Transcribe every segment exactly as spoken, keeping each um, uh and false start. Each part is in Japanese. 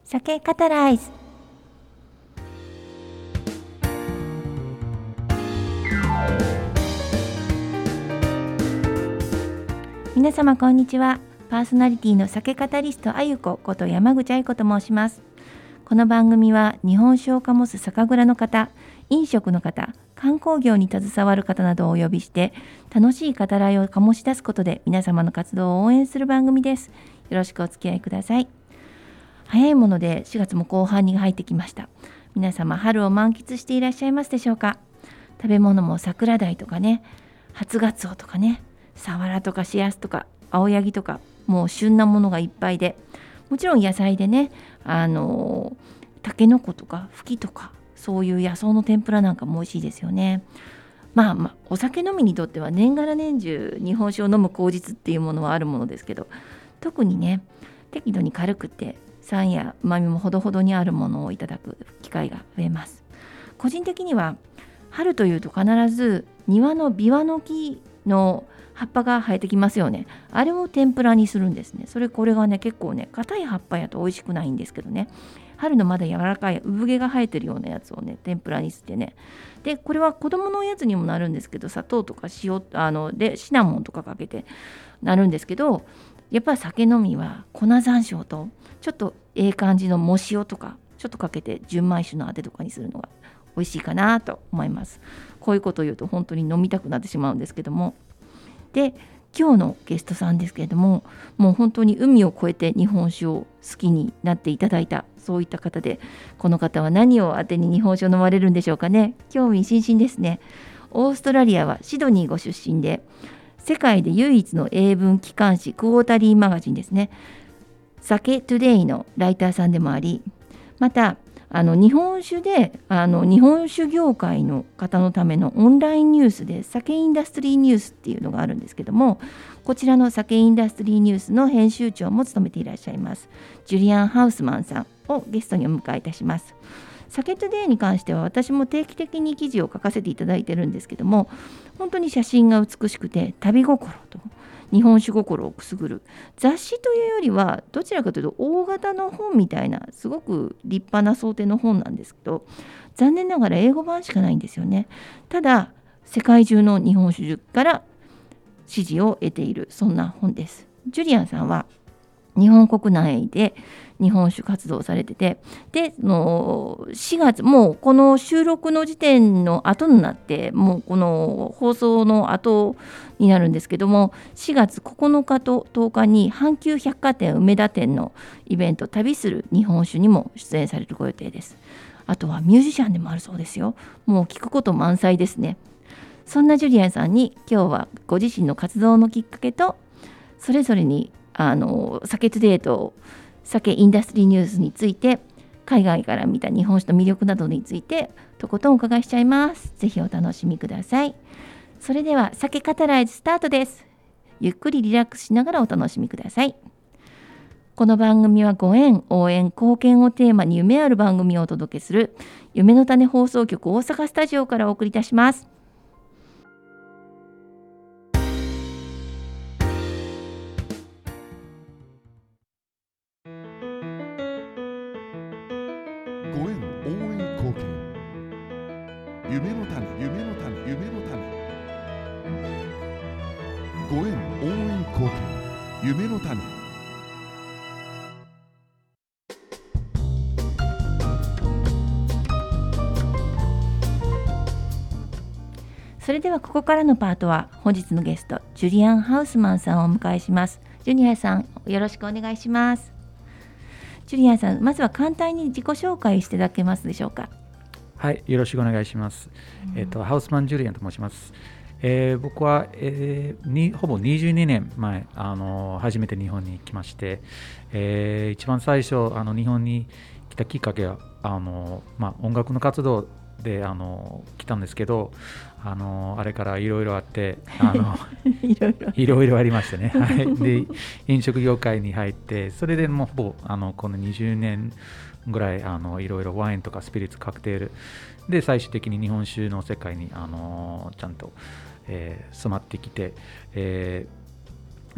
酒カタライズ。皆様こんにちは。パーソナリティの酒カタリストあゆここと山口あゆこと申します。この番組は日本酒を醸す酒蔵の方、飲食の方、観光業に携わる方などをお呼びして楽しい語らいを醸し出すことで皆様の活動を応援する番組です。よろしくお付き合いください。早いものでしがつも後半に入ってきました。皆様春を満喫していらっしゃいますでしょうか。食べ物も桜鯛とかね、初ガツオとかね、サワラとかシラスとか青柳とか、もう旬なものがいっぱいで、もちろん野菜でね、あのタケノコとかフキとか、そういう野草の天ぷらなんかも美味しいですよね。まあまあお酒飲みにとっては年がら年中日本酒を飲む口実っていうものはあるものですけど、特にね適度に軽くて酸や旨味もほどほどにあるものをいただく機会が増えます。個人的には春というと必ず庭のビワの木の葉っぱが生えてきますよね。あれを天ぷらにするんですね。それこれがね結構ね硬い葉っぱやと美味しくないんですけどね、春のまだ柔らかい産毛が生えてるようなやつをね天ぷらにしてね、でこれは子供のおやつにもなるんですけど、砂糖とか塩あのでシナモンとかかけてなるんですけど、やっぱり酒飲みは粉山椒とちょっとええ感じの藻塩とかちょっとかけて純米酒のあてとかにするのが美味しいかなと思います。こういうことを言うと本当に飲みたくなってしまうんですけども、で今日のゲストさんですけれども、もう本当に海を越えて日本酒を好きになっていただいた、そういった方で、この方は何をあてに日本酒を飲まれるんでしょうかね。興味津々ですね。オーストラリアはシドニーご出身で、世界で唯一の英文機関紙クォータリーマガジンですね、酒トゥデイのライターさんでもあり、またあの日本酒であの日本酒業界の方のためのオンラインニュースで酒インダストリーニュースっていうのがあるんですけども、こちらの酒インダストリーニュースの編集長も務めていらっしゃいますジュリアン・ハウスマンさんをゲストにお迎えいたします。酒トゥデイに関しては私も定期的に記事を書かせていただいてるんですけども、本当に写真が美しくて旅心と日本酒心をくすぐる雑誌というよりはどちらかというと大型の本みたいなすごく立派な装丁の本なんですけど、残念ながら英語版しかないんですよね。ただ世界中の日本酒から支持を得ているそんな本です。ジュリアンさんは日本国内で日本酒活動をされてて、でのしがつ、もうこの収録の時点の後になって、もうこの放送の後になるんですけども、しがつここのかととおかに阪急百貨店梅田店のイベント旅する日本酒にも出演されるご予定です。あとはミュージシャンでもあるそうですよ。もう聞くこと満載ですね。そんなジュリアンさんに今日はご自身の活動のきっかけと、それぞれにあの酒トゥデイと酒インダストリーニュースについて、海外から見た日本酒の魅力などについてとことんお伺いしちゃいます。ぜひお楽しみください。それでは酒カタライズスタートです。ゆっくりリラックスしながらお楽しみください。この番組はご縁、応援、貢献をテーマに夢ある番組をお届けする夢の種放送局大阪スタジオからお送りいたします。 ご縁、応援、貢献、夢の種、夢の種、夢の種、ご縁、応援、貢献、夢の種。 それではここからのパートは本日のゲストジュリアン・ハウスマンさんをお迎えします。ジュリアンさん、よろしくお願いします。ジュリアンさん、まずは簡単に自己紹介していただけますでしょうか。 はい、よろしくお願いします。うん、えっとハウスマンジュリアンと申します。えー、僕は、えー、にほぼにじゅうにねんまえ、あの初めて日本に来まして、えー、一番最初あの日本に来たきっかけはあの、まあ、音楽の活動であの来たんですけど、あのあれからいろいろあってあのいろいろいろいろありましてね、はい、で飲食業界に入って、それでもうほぼあのこのにじゅうねんぐらいあのいろいろワインとかスピリッツカクテルで最終的に日本酒の世界にあのちゃんと、えー、染まってきて、えー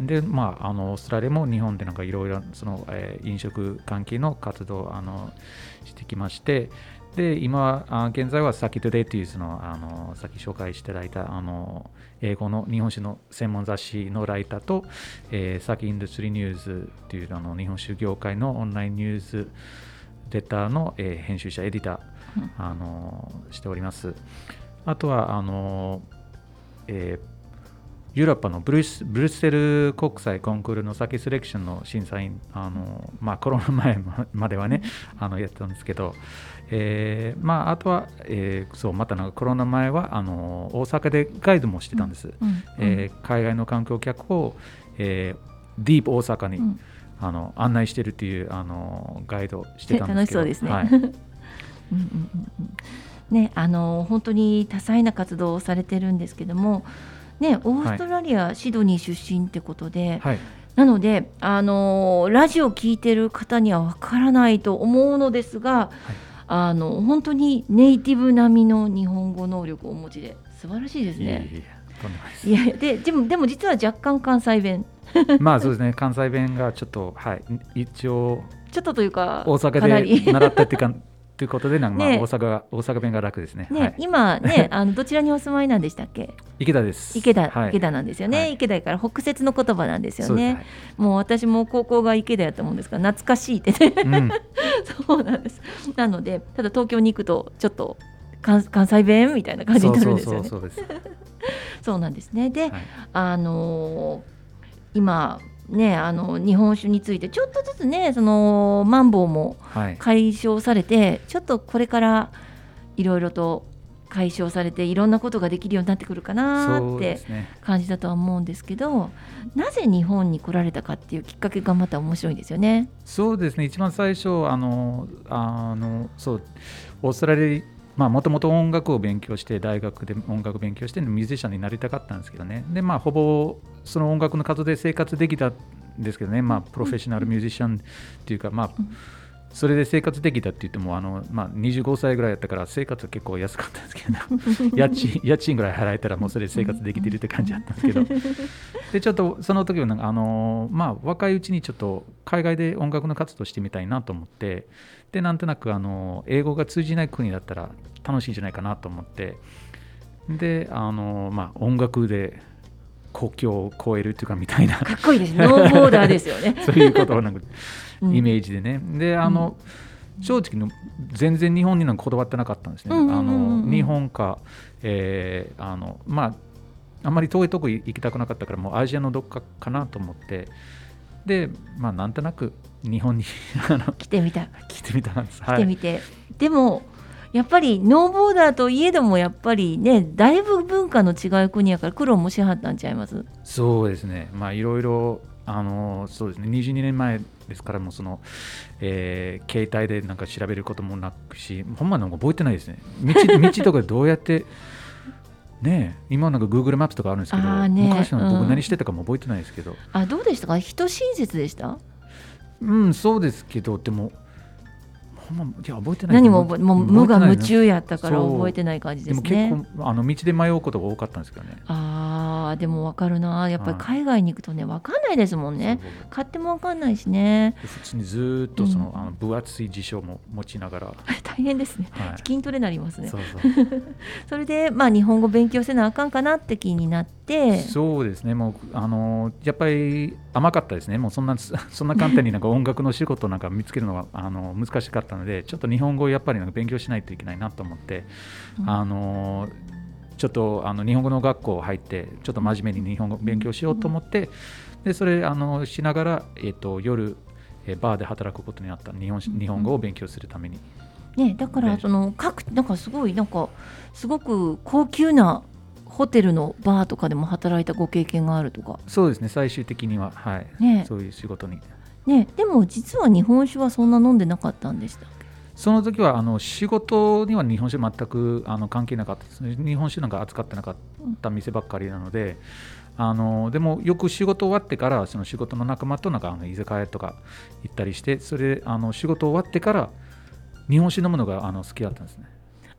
で、まあ、あのオーストラリアも日本でなんかいろいろその、えー飲食関係の活動をあのしてきまして、で今あ現在はサキトゥデイというそのあのさっき紹介していただいたあの英語の日本酒の専門雑誌のライターと、えー、サキインダストリーニューズというあの日本酒業界のオンラインニュースレターの、えー編集者エディター、 うんあのしております。あとはあの、えーヨーロッパのブリス、ブリュッセル国際コンクールの酒セレクションの審査員、あのまあ、コロナ前まではね、あのやってたんですけど、えーまあ、あとは、えーそうまたなんかコロナ前はあの大阪でガイドもしてたんです。 うんうんえー海外の観光客を、えーディープ大阪に、 うんあの案内してるっていうあのガイドしてたんですけど、 楽しそうですね。 はいうんうんうんうんね、あの本当に多彩な活動をされてるんですけども、ね、オーストラリア、シドニー出身ってことで、 はい、 なのであのラジオを聞いてる方にはわからないと思うのですが、あの本当にネイティブ並みの日本語能力をお持ちで素晴らしいですいえいえね。 いえとんでもないです。 いやででもでも実は若干関西弁まあそうですね、関西弁がちょっと、はい、一応ちょっとというか大かなり阪で習ったっていうかということでなんか、まあね大阪が大阪弁が楽ですね。 ね、 はい、 今ねあのどちらにお住まいなんでしたっけ？ 池田です。 池田、 はい、 池田なんですよね、 はい池田から北摂の言葉なんですよそうですね。もう私も高校が池田やったもんですから懐かしいってね、 はいうん、 そうなんです。なのでただ東京に行くとちょっと関関西弁みたいな感じになるんですよね。 そうそうそうそうです。 そうなんですね。で、 はいあのー今ねあの日本酒についてちょっとずつねそのマンボウもはい、 解消されて、ちょっとこれからいろいろと解消されていろんなことができるようになってくるかなそうってですね。 感じだとは思うんですけど、なぜ日本に来られたかっていうきっかけがまた面白いんですよね。 そうですね。一番最初あのあのそうオーストラリアまあもともと音楽を勉強して大学で音楽を勉強してミュージシャンになりたかったんですけどね。でまあほぼその音楽の活動で生活できたんですけどね。まあプロフェッショナルミュージシャンっていうかまあそれで生活できたって言ってもあの、まあ、にじゅうごさいぐらいやったから生活は結構安かったんですけど家賃家賃ぐらい払えたらもうそれで生活できてるって感じだったんですけどでちょっとその時はなんかあの、まあ、若いうちにちょっと海外で音楽の活動してみたいなと思ってでなんとなくあの英語が通じない国だったら楽しいんじゃないかなと思ってであの、まあ、音楽で国境を越えるっていうかみたいなかっこいいです。ノーボーダーですよね。 そういうことをなんかうんイメージでね、であの、正直の全然日本になんかこだわってなかったんですね。 うんうんうんうんあの日本か、えーあのまああんまり遠いとこ行きたくなかったからもうアジアのどっかかなと思ってでまあなんとなく日本にあの来てみた来てみたんです。 来てみて、でもやっぱりノーボーダーといえどもやっぱりねだいぶ文化の違う国やから苦労もしはったんちゃいます？ そうですね。まあいろいろあのそうですね。にじゅうにねんまえですからもうその、えー携帯でなんか調べることもなくし、ほんまなんか覚えてないですね。道道とかどうやってねえ今なんか Google マップとかあるんですけど、 あーね昔の僕うん何してたかも覚えてないですけど、 あ、どうでしたか？人親切でした？ うんそうですけどでもほんまいや覚えてない。 何も覚えもう無我夢中やったからそう覚えてない感じでですもね。 結構あの道で迷うことが多かったんですけどね。 あーでも分かるな、やっぱりはい海外に行くとね分かんないですもんね。 そう買っても分かんないしね。 で普通にずーっとその、 うんあの分厚い辞書も持ちながら、は大変ですね。 い、 筋トレになりますね。 そうそうそれでまあ日本語勉強せなあかんかなって気になってそうですね、もうあのやっぱり甘かったですね、もうそんなそんな簡単になんか音楽の仕事なんか見つけるのはあの難しかったので、ちょっと日本語をやっぱりなんか勉強しないといけないなと思って、 うんあのちょっとあの日本語の学校入って、ちょっと真面目に日本語を勉強しようと思って、でそれあのしながら、えー、と夜、えーバーで働くことになった日本日本語を勉強するために。 ね、だからでその各なんかすごいなんかすごく高級なホテルのバーとかでも働いたご経験があるとかそうですね、最終的には、はいねそういう仕事に。 ね。でも実は日本酒はそんな飲んでなかったんでしたっけ？ その時はあの仕事には日本酒全くあの関係なかったですね。日本酒なんか扱ってなかった店ばっかりなので、あのでもよく仕事終わってからその仕事の仲間となんかあの居酒屋とか行ったりして、それであの仕事終わってから日本酒飲むのがあの好きだったんですね。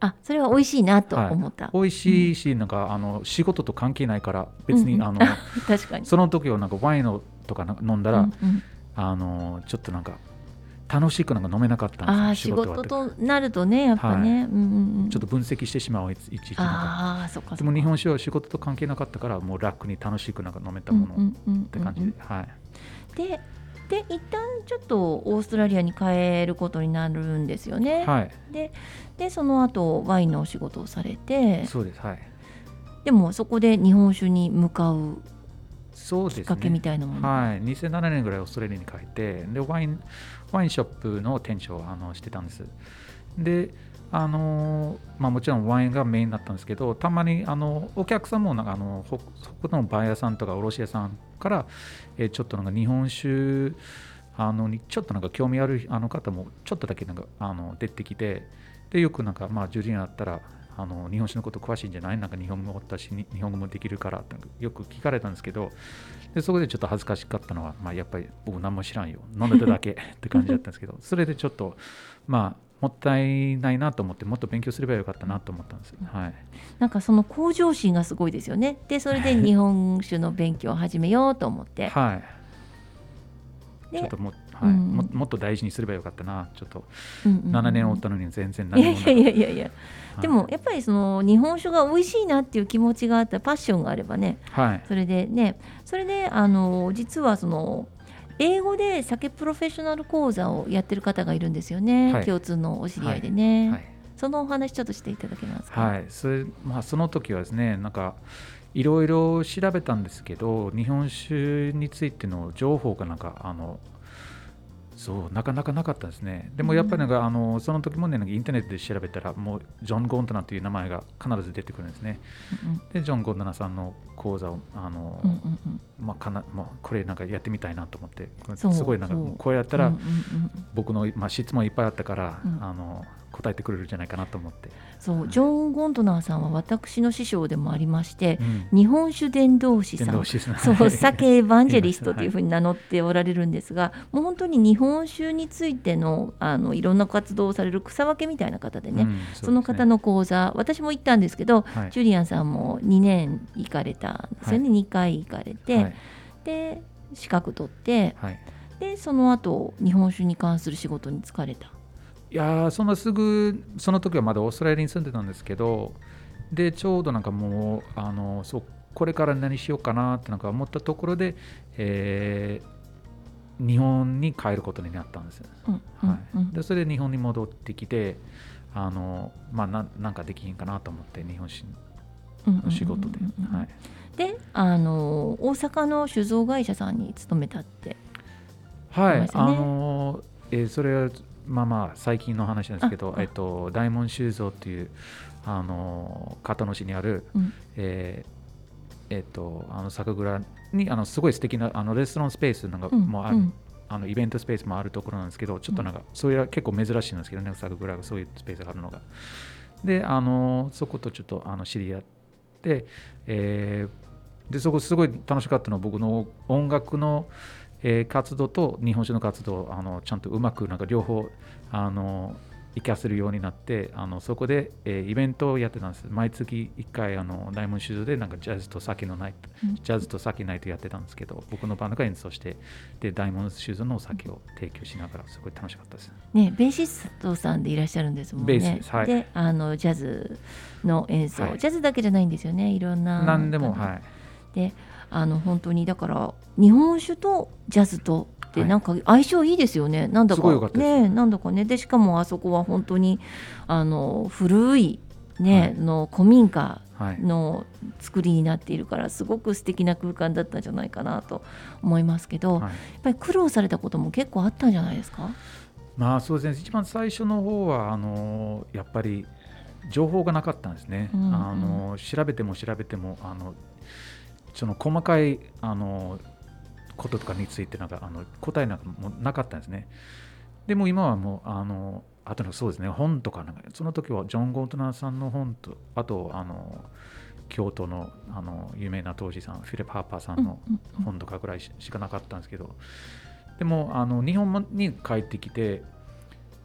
あ、それは美味しいなと思った、 はい、美味しいし、うん、なんかあの仕事と関係ないから別に、うんうん、あの確かにその時はなんかワインとか飲んだら、うんうん、あのちょっとなんか楽しくなんか飲めなかったんですよ。 あ、仕事となるとねやっぱね、はい、うんうんうん、 ちょっと分析してしまういちいち。 あ、そっかそっか。 でも日本酒は仕事と関係なかったからもう楽に楽しくなんか飲めたものって感じで、はい。 でで一旦ちょっとオーストラリアに帰ることになるんですよね。 はい。 ででその後ワインのお仕事をされて。 そうです、はい。 でもそこで日本酒に向かうそうですね、 きっかけみたいなもの、 はい、にせんななねんぐらいオーストラリアに帰ってでワイン、ワインショップの店長をあのしてたんです。であのまあ、もちろんワインがメインだったんですけど、たまにあのお客さんもなんかあのそこのバイヤーさんとか卸屋さんから、えー、ちょっとなんか日本酒あのにちょっとなんか興味あるあの方もちょっとだけなんかあの出てきて、でよくなんかまあジュリアンだったらあの日本酒のこと詳しいんじゃない、なんか日本語もだし日本語もできるからってよく聞かれたんですけど、でそこでちょっと恥ずかしかったのは、まあ、やっぱり僕何も知らんよ、飲んでただけって感じだったんですけど、それでちょっとまあもったいないなと思ってもっと勉強すればよかったなと思ったんです、はい、 なんかその向上心がすごいですよね。でそれで日本酒の勉強を始めようと思ってはい、ちょっとも、はい、うん、も, もっと大事にすればよかったな、ちょっとななねんおったのに全然何もなかった。 いやいやいやいや、はい、でもやっぱりその日本酒が美味しいなっていう気持ちがあったらパッションがあればね、はい、それでねそれであの実はその英語で酒プロフェッショナル講座をやってる方がいるんですよね、はい、共通のお知り合いでね、はいはい、そのお話ちょっとしていただけますか。 はい、それ、まあ、その時はですね、なんかいろいろ調べたんですけど、日本酒についての情報がなんかあのそうなかなかなかったですね。でもやっぱりなんか、うん、あのその時もね、なんかインターネットで調べたらもうジョン・ゴンドナという名前が必ず出てくるんですね、うんうん、でジョン・ゴンドナさんの講座をあの、うんうんうん、まあ、かなまあ、これなんかやってみたいなと思って、すごいなんかこうやったら、うんうんうん、僕の、まあ、質問いっぱいあったから、うん、あの答えてくれるんじゃないかなと思って。 そう、ジョン・ゴンドナーさんは私の師匠でもありまして、うん、日本酒伝道師さん、伝道師さんそう酒エヴァンジェリストというふうに名乗っておられるんですが、はい、もう本当に日本酒について の, あのいろんな活動をされる草分けみたいな方でね、うん、そうですね、その方の講座私も行ったんですけど、はい、ジュリアンさんもにねん行かれたんですよね、はい、にかい行かれて、はい、で資格取って、はい、でその後日本酒に関する仕事に就かれた。 いやそんなすぐその時はまだオーストラリアに住んでたんですけど、でちょうどなんかもうあのそうこれから何しようかなってなんか思ったところで、えー、日本に帰ることになったんですよ、うんうんはい、でそれで日本に戻ってきてあの、まあ、な, なんかできへんかなと思って日本酒の仕事で、はい、 であの大阪の酒造会社さんに勤めたって、 はい、ね、あのえー、それはまあまあ最近の話なんですけど、えっと、大門酒造っていうあの片野市にある、うんえーえっと、あの酒蔵にあのすごい素敵なあなレストランスペースなんかもある、うん、あのイベントスペースもあるところなんですけど、ちょっとなんか、うん、それは結構珍しいんですけどね、酒蔵がそういうスペースがあるのが。であのそことちょっとあの知り合って、えー、でそこすごい楽しかったのは僕の音楽のえー、活動と日本酒の活動をあのちゃんとうまくなんか両方あの活かせるようになって、あのそこで、えー、イベントをやってたんです。毎月いっかいあの大門酒造でなんかジャズと酒のナイト、うん、ジャズと酒ナイトやってたんですけど、僕のバンドが演奏してで大門酒造のお酒を提供しながらすごい楽しかったです。 ね、ベーシストさんでいらっしゃるんですもんね。 ベースです、はい、 であのジャズの演奏、はい、ジャズだけじゃないんですよね、いろんな何でも、はい。 であの本当にだから日本酒とジャズとでなんか相性いいですよね、はい、なんだかね、なんだかね。でしかもあそこは本当にあの古いね、はい、の古民家の作りになっているからすごく素敵な空間だったんじゃないかなと思いますけど、はい、やっぱり苦労されたことも結構あったんじゃないですか。 まあそうですね、一番最初の方はあのやっぱり情報がなかったんですね、うんうん、あの調べても調べてもあのその細かいあのこととかについてなんかあの答えなんかもなかったんですね。でも今はもうあのあとのそうですね、本とかなんかその時はジョン・ゴントナーさんの本とあとあの京都 の, あの有名な当時さんフィリップ・ハーパーさんの本とかぐらいしかなかったんですけど、でもあの日本に帰ってきて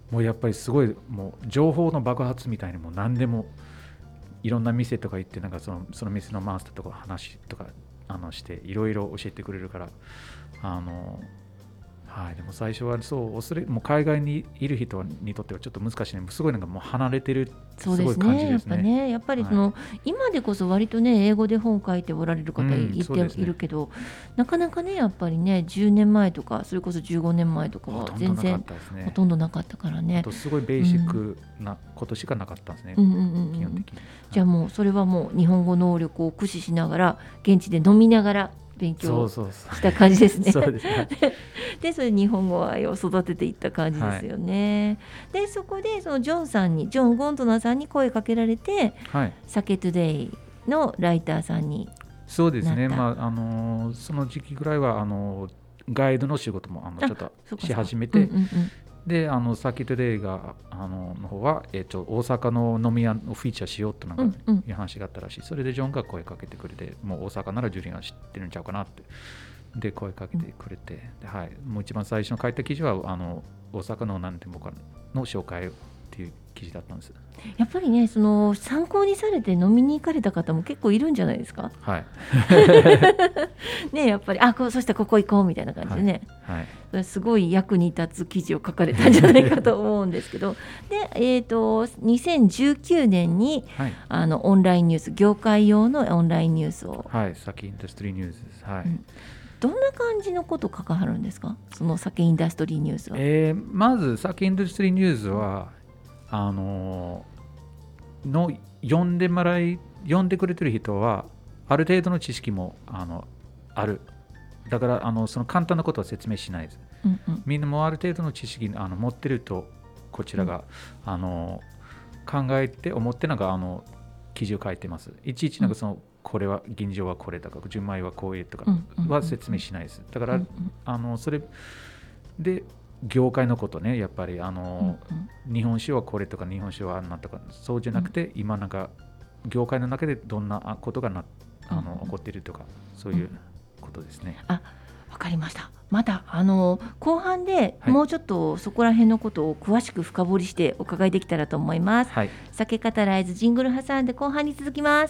もうやっぱりすごいもう情報の爆発みたいにもう何でもいろんな店とか行ってなんかそのその店のマスターとか話とかあのしていろいろ教えてくれるからあのはい、でも最初はそう恐れもう海外にいる人にとってはちょっと難しいね。すごいなんかもう離れてるすそうですごい感じね。やっぱですね。 ね、やっぱりその、はい、今でこそ割とね英語で本書いておられる方いて、うんね、いるけど、なかなかねやっぱりねじゅうねんまえとかそれこそじゅうごねんまえとかは全然ほとんどなかったからね。 あとすごいベーシックなことしかなかったんですね。うんうんうんうん、基本的に。 じゃあもうそれはもう日本語能力を駆使しながら現地で飲みながら勉強した感じですね。 そうですね。 でそれ日本語愛を育てていった感じですよね。はい、でそこでそのジョンさんにジョン・ゴントナーさんに声かけられて、はい、サケトゥデイのライターさんになった。 そうですね。まああのその時期ぐらいはあのガイドの仕事もあのちょっとし始めて。うんうんうん、であのサーキットデイがあのの方は、えー、と大阪の飲み屋をフィーチャーしようってなんかいう話があったらしい、うんうん、それでジョンが声かけてくれてもう大阪ならジュリアン知ってるんちゃうかなってで声かけてくれて、で、はい、もう一番最初の書いた記事はあの大阪の何店舗かの紹介っていう記事だったんです。 やっぱりねその参考にされて飲みに行かれた方も結構いるんじゃないですか。 はいねやっぱりあこうそしたらここ行こうみたいな感じでね、はいはい、すごい役に立つ記事を書かれたんじゃないかと思うんですけどで、えー、とにせんじゅうきゅうねんに、はい、あのオンラインニュース業界用のオンラインニュースをはい先インダストリーニュースです、はい、うん、 どんな感じのこと書かはるんですか、その酒インダストリーニュースは。 えー、まず酒インダストリーニュースはあのの読んでもらい読んでくれてる人はある程度の知識も あのある。だからあのその簡単なことは説明しないです、うんうん、みんなもある程度の知識あの持ってるとこちらが、うん、あの考えて思ってなんかあの記事を書いてます。いちいちなんかその、うん、これは現状はこれとか純米はこういうとかは説明しないです。だから、うんうん、あのそれで業界のことねやっぱりあの、うんうん、日本酒はこれとか日本酒はあんなとかそうじゃなくて、うん、今なんか業界の中でどんなことがなあの、うん、起こっているとかそういうことですね。 あ、わかりました。またあの後半でもうちょっとそこら辺のことを詳しく深掘りしてお伺いできたらと思います。はい、酒カタライズジングル挟んで後半に続きます。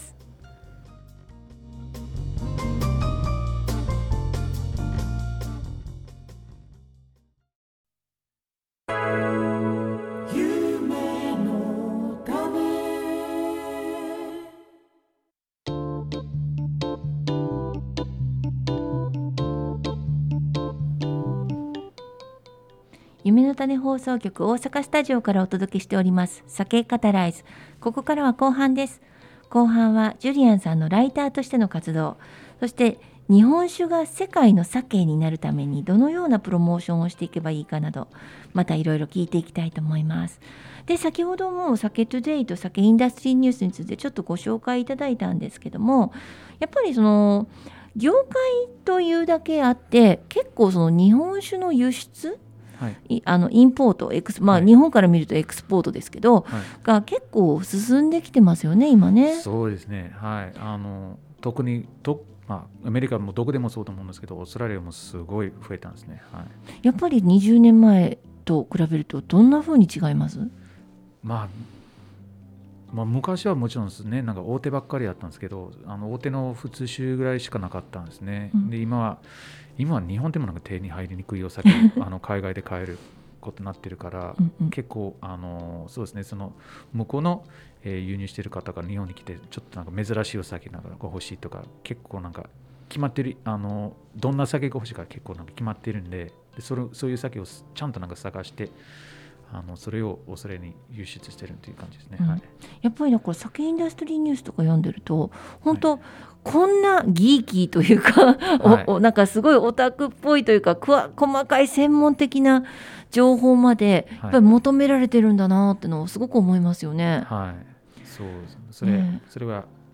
夢の種放送局大阪スタジオからお届けしております酒カタライズ。ここからは後半です。後半はジュリアンさんのライターとしての活動、そして日本酒が世界の酒になるためにどのようなプロモーションをしていけばいいかなどまたいろいろ聞いていきたいと思います。で先ほども酒トゥデイと酒インダストリーニュースについてちょっとご紹介いただいたんですけども、やっぱりその業界というだけあって結構その日本酒の輸出はい、あのインポートエクス、まあ、日本から見るとエクスポートですけど、はい、が結構進んできてますよね今ね。 そうですね、はい、あの特にど、まあ、アメリカもどこでもそうと思うんですけどオーストラリアもすごい増えたんですね、はい、 やっぱりにじゅうねんまえと比べるとどんな風に違います？ まあまあ、昔はもちろんですねなんか大手ばっかりだったんですけどあの大手の普通酒ぐらいしかなかったんですね、うん、で今は今は日本でもなんか手に入りにくいお酒あの海外で買えることになってるからうん、うん、結構あのそうですねその向こうの、えー、輸入してる方が日本に来てちょっとなんか珍しいお酒なんかが欲しいとか結構なんか決まってるあのどんな酒が欲しいか結構なんか決まってるん で, で そ, れそういう酒をちゃんとなんか探してあのそれを恐れに輸出してるという感じですね、うんはい、 やっぱりなんか酒インダストリーニュースとか読んでると本当、はい、こんなギーキーというか、はい、おおなんかすごいオタクっぽいというかくわ細かい専門的な情報までやっぱり求められてるんだなってのをすごく思いますよね。 はい、はい、そうそれ、ね、それは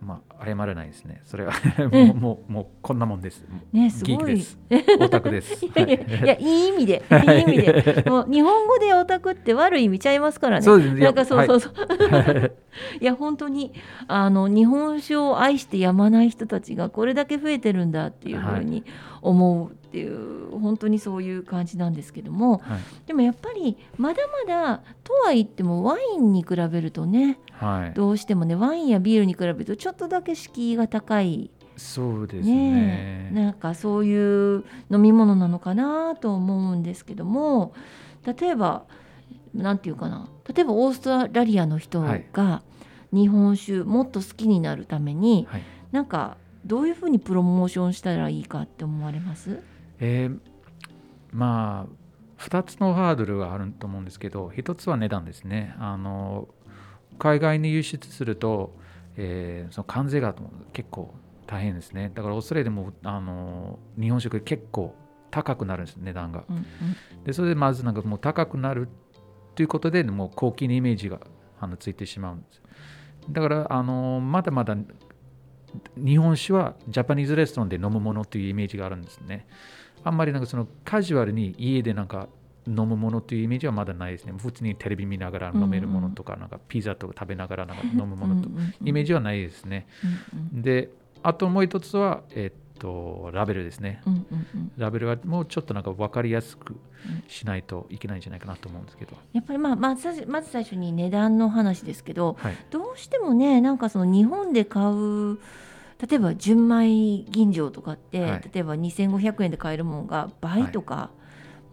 まあ、謝らないですね。それはうんもう、もう、もうこんなもんです。 ね、すギーごい。 クです。オタクです。 いやいやいや、いい意味で、いい意味で、もう日本語でオタクって悪い意味ちゃいますからね。 そうですね。 なんかそうそうそう。 はいいや本当にあの日本酒を愛してやまない人たちがこれだけ増えてるんだっていうふうに思うっていう、本当にそういう感じなんですけども、 はいでもやっぱりまだまだとは言ってもワインに比べるとね、 はい、 どうしてもねワインやビールに比べるとちょっとだけ敷居が高いそうですね。 ねえ、なんかそういう飲み物なのかなと思うんですけども、例えばなんていうかな、例えばオーストラリアの人が日本酒もっと好きになるために、 はい、 なんかどういうふうにプロモーションしたらいいかって思われます？ えー、まあふたつのハードルがあると思うんですけど、ひとつは値段ですね。あの海外に輸出すると、えー、その関税が結構大変ですね。だからオーストラリアでもあの日本酒結構高くなるんです、値段が。 うんうん、 でそれでまずなんかもう高くなるということで、もう高級なイメージがあのついてしまうんです。だからあのまだまだ日本酒はジャパニーズレストランで飲むものというイメージがあるんですね。あんまりなんかそのカジュアルに家でなんか飲むものというイメージはまだないですね。普通にテレビ見ながら飲めるものとか、なんかピザとか食べながらなんか飲むものとイメージはないですね。 うんうん、 で、あともう一つは、えっと、ラベルですね。 うんうんうん、 ラベルはもうちょっとなんか分かりやすくしないといけないんじゃないかなと思うんですけど。 やっぱり、まあ、まずまず最初に値段の話ですけど、 はい、 どうしてもね、なんかその日本で買う例えば純米吟醸とかって、はい、例えばにせんごひゃくえんで買えるものが倍とか、はい、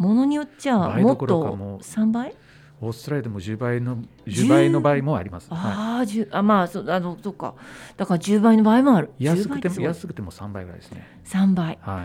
ものによっちゃもっとさんばい、 オーストラリアでもじゅうばいのじゅうばいの場合もあります。 あ、 はい、 あまあそあのそうか、だからじゅうばいの場合もある。 安くても安くてもさんばいぐらいですね。 さんばい、 はい、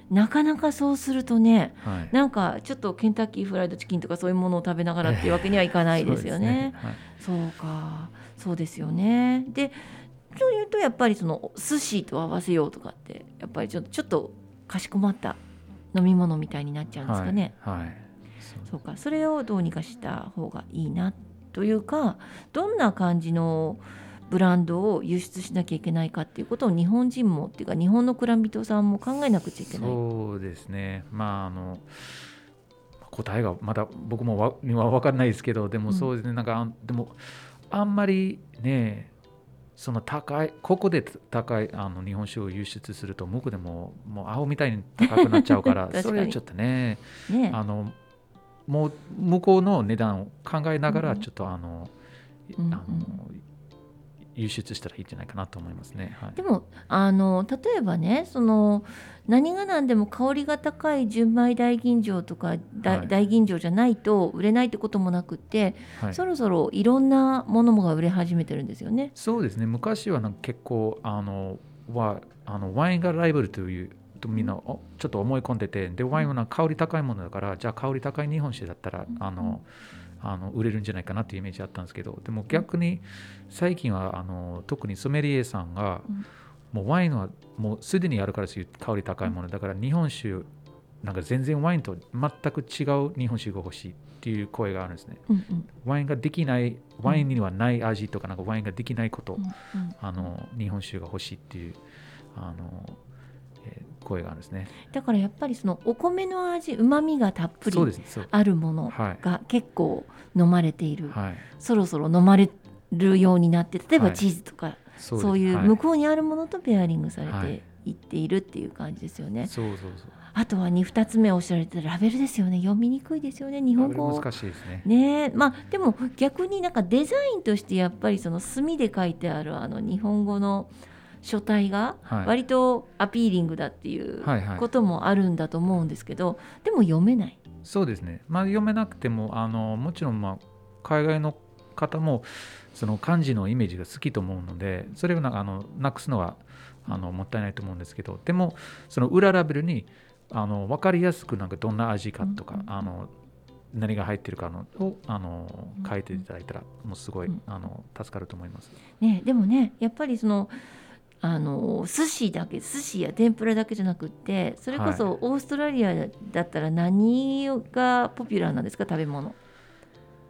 なかなかそうするとね、はい、なんかちょっとケンタッキーフライドチキンとかそういうものを食べながらっていうわけにはいかないですよね。そうですね、はい、そうか、そうですよね。でというとやっぱりその寿司と合わせようとかってやっぱりちょっとちょっとかしこまった飲み物みたいになっちゃうんですかね。 はい、はい、 そうか、それをどうにかした方がいいなというか、どんな感じのブランドを輸出しなきゃいけないかっていうことを日本人もっていうか日本の蔵人さんも考えなくちゃいけない。 そうですね。まああの答えがまだ僕もわ分からないですけど、でもそうですね、うん、なんかでもあんまりね、その高いここで高いあの日本酒を輸出すると向こうでももう青みたいに高くなっちゃうからそれはちょっと ね, ねあのもう向こうの値段を考えながらちょっとあの、うんうん、あの輸出したらいいんじゃないかなと思いますね。はい、 でもあの例えばね、その何が何でも香りが高い純米大吟醸とか、はい、大吟醸じゃないと売れないってこともなくて、はい、そろそろいろんなものが売れ始めてるんですよね。 そうですね。昔はなんか結構あのはあのワインがライバルというとみんなちょっと思い込んでて、でワインは香り高いものだから、じゃあ香り高い日本酒だったら、うん、あのあの売れるんじゃないかなというイメージあったんですけど、でも逆に最近はあの特にソメリエさんが、うん、もうワインはもうすでにあるからそういう香り高いものだから、日本酒なんか全然ワインと全く違う日本酒が欲しいっていう声があるんですね。うんうん、ワインができないワインにはない味とか、なんかワインができないこと、うんうん、あの日本酒が欲しいっていうあの声があるんですね。 だからやっぱりそのお米の味、うまみがたっぷりあるものが結構飲まれている、はい、そろそろ飲まれるようになって、例えばチーズとか、はい、そう、そういう向こうにあるものとペアリングされていっているっていう感じですよね。はい、 そうそうそう。 あとはにふたつめおっしゃられたラベルですよね。読みにくいですよね、日本語。 難しいですね。 ね、まあでも逆になんかデザインとしてやっぱりその墨で書いてあるあの日本語の書体が割とアピーリングだっていうこともあるんだと思うんですけど、はいはい、でも読めない。 そうですね、まあ、読めなくてもあのもちろんまあ海外の方もその漢字のイメージが好きと思うので、それを な, あのなくすのはあのもったいないと思うんですけど、でもその裏ラベルにあの分かりやすくなんかどんな味かとか、うんうん、あの何が入ってるかのをあの書いていただいたらもうすごい、うん、あの助かると思います、 ね。でもね、やっぱりそのあの寿司だけ寿司や天ぷらだけじゃなくって、それこそオーストラリアだったら何がポピュラーなんですか、食べ物。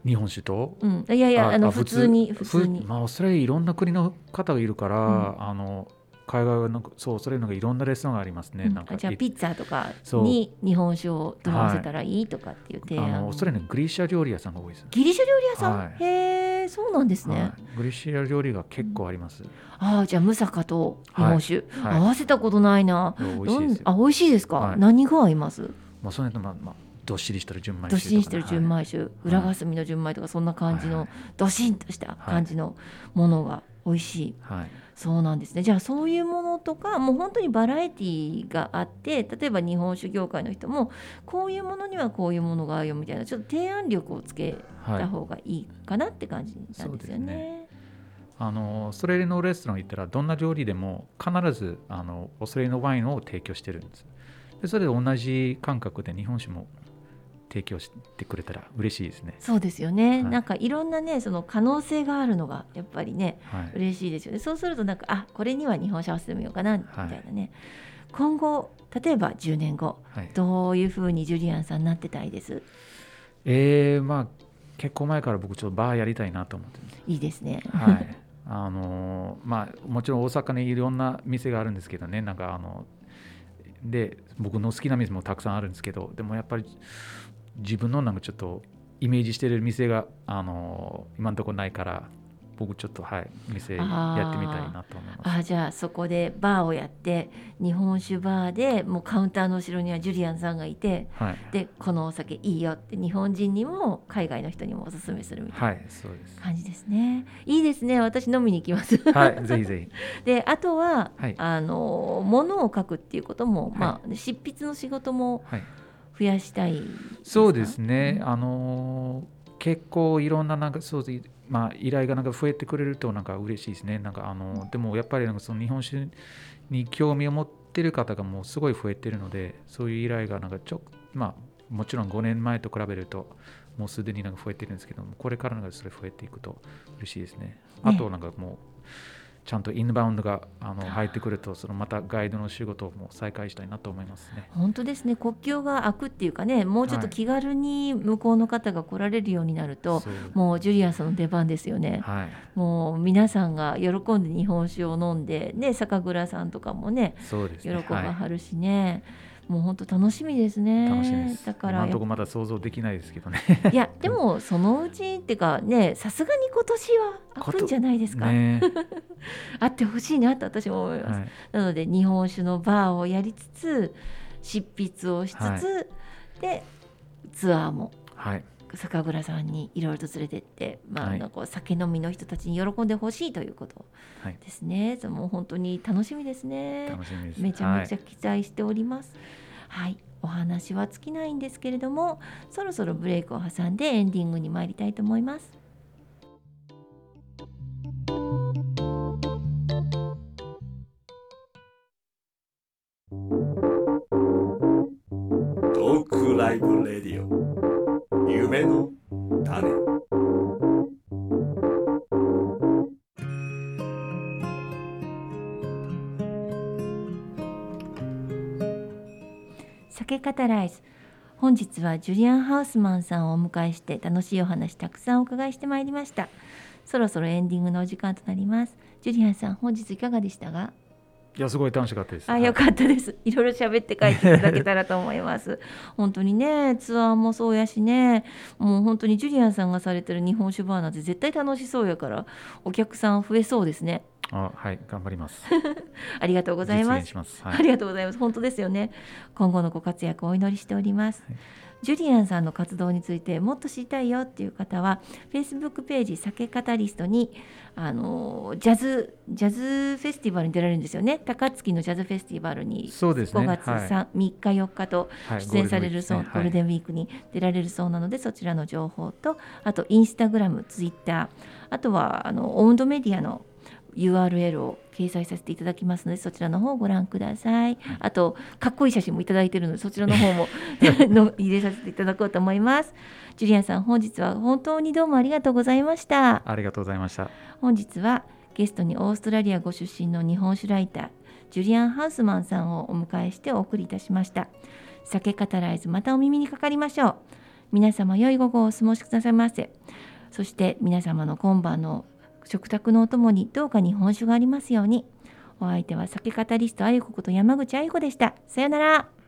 日本酒と、 うん、いやいや、あの普通に普通に、 まあ、それいろんな国の方がいるから、うん、あの海外はなんかそうそれなんかいろんなレストランがありますね、 うん、 なんかじゃあピッツァとかに日本酒を飲ませたらいいとかっていう提案、 はい、あのそれねギリシャ料理屋さんが多いです。 ギリシャ料理屋さん、はい、へえ、そうなんですね、 はい、ギリシャ料理が結構あります、うん、 ああ、じゃあムサカと日本酒、はいはい、合わせたことないな。 美味しいですよ。 あ、美味しいですか、はい、何が合います？ まあ、それとまあまあどっしりしたる純米酒とか、ね、 どっしりしてる純米酒、はい、裏霞の純米とかそんな感じの、はい、ドシンとした感じのものが美味しい、はい、そうなんですね。じゃあそういうものとかもう本当にバラエティがあって、例えば日本酒業界の人もこういうものにはこういうものがあるよみたいな、ちょっと提案力をつけた方がいいかなって感じなんですよね。はい、そうですね。 あのそれのレストラン行ったらどんな料理でも必ずあのオーストラリアのワインを提供してるんです。でそれで同じ感覚で日本酒も提供してくれたら嬉しいですね。 そうですよね、はい、なんかいろんなねその可能性があるのがやっぱりね、はい、嬉しいですよね。そうするとなんかあこれには日本酒合わせてみようかなみたいなね、はい、今後例えばじゅうねんご、はい、どういうふうにジュリアンさんになってたいです？ えー、まあ結構前から僕ちょっとバーやりたいなと思ってます。 いいですね。 はいあのまあ、もちろん大阪にいろんな店があるんですけどね、なんかあので僕の好きな店もたくさんあるんですけど、でもやっぱり自分のなんかちょっとイメージしてる店があの今のところないから、僕ちょっとはい店やってみたいなと思います。 ああ、じゃあそこでバーをやって日本酒バーでもうカウンターの後ろにはジュリアンさんがいて、はい、でこのお酒いいよって日本人にも海外の人にもおすすめするみたいな感じですね。はい、いいですね。私飲みに行きます。 はい、ぜひぜひ。 であとは、はい、あの物を書くっていうことも、はい、まあ執筆の仕事も増やしたいですか？ そうですね。うん、あの結構いろんななんかそうです。まあ、依頼がなんか増えてくれるとなんか嬉しいですね。なんかあのでもやっぱりなんかその日本酒に興味を持っている方がもうすごい増えているので、そういう依頼がなんかちょ、まあ、もちろんごねんまえと比べるともうすでになんか増えているんですけども、これからなんかそれ増えていくと嬉しいですね。あとなんかもうちゃんとインバウンドがあの入ってくると、そのまたガイドの仕事をもう再開したいなと思いますね。 本当ですね。国境が開くっていうかね、もうちょっと気軽に向こうの方が来られるようになると、はい、もうジュリアンさんの出番ですよね。はい、もう皆さんが喜んで日本酒を飲んで、ね、酒蔵さんとかもね、そうですね、喜ばはるしね。はい、もう本当楽しみですね。 楽しみです。だから今のところまだ想像できないですけどね。 いやでもそのうちっていうかね、さすがに今年は開くんじゃないですか。ね、あってほしいなと私も思います。はい、なので日本酒のバーをやりつつ執筆をしつつ、はい、でツアーも、はい、酒蔵さんにいろいろと連れてって、まあ、はい、なんか酒飲みの人たちに喜んでほしいということですね。はい、もう本当に楽しみですね。 楽しみです。 めちゃめちゃ期待しております。はい、はい、お話は尽きないんですけれども、そろそろブレイクを挟んでエンディングに参りたいと思います。 トークライブレディオ夢の種。 酒カタライズ、本日はジュリアン・ハウスマンさんをお迎えして楽しいお話たくさんお伺いしてまいりました。そろそろエンディングのお時間となります。ジュリアンさん、本日いかがでしたか？ いやすごい楽しかったです。 あ、よかったです。いろいろ喋って帰っていただけたらと思います。本当にね、ツアーもそうやしね、もう本当にジュリアンさんがされてる日本酒バーなんて絶対楽しそうやからお客さん増えそうですね。 あ、はい、頑張ります。 ありがとうございます。 実現します。はい、 ありがとうございます。本当ですよね。今後のご活躍をお祈りしております。はい、ジュリアンさんの活動についてもっと知りたいよっていう方は Facebook ページ酒カタリストにあのジャズジャズフェスティバルに出られるんですよね。高槻のジャズフェスティバルにごがつみっかよっかと出演されるそう、はい、ゴールデンウィークに出られるそうなので、そちらの情報と、あとインスタグラム、ツイッター、あとはあのオウンドメディアの ユーアールエル を掲載させていただきますので、そちらの方をご覧ください。あとかっこいい写真もいただいているので、そちらの方もの入れさせていただこうと思います。ジュリアンさん、本日は本当にどうもありがとうございました。 ありがとうございました。 本日はゲストにオーストラリアご出身の日本酒ライタージュリアン・ハウスマンさんをお迎えしてお送りいたしました。酒カタライズ、またお耳にかかりましょう。 皆様良い午後をお過ごしくださいませ。そして皆様の今晩の食卓のお供にどうか日本酒がありますように。お相手は酒カタリストあゆここと山口あゆこでした。さよなら。